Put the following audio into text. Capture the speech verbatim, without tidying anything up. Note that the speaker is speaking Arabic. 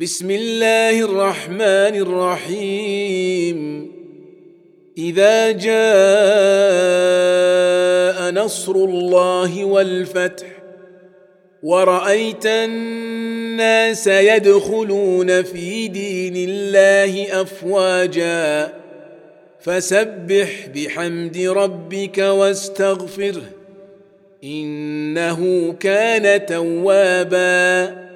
بسم الله الرحمن الرحيم إذا جاء نصر الله والفتح ورأيت الناس يدخلون في دين الله أفواجا فسبح بحمد ربك واستغفره إنه كان توابا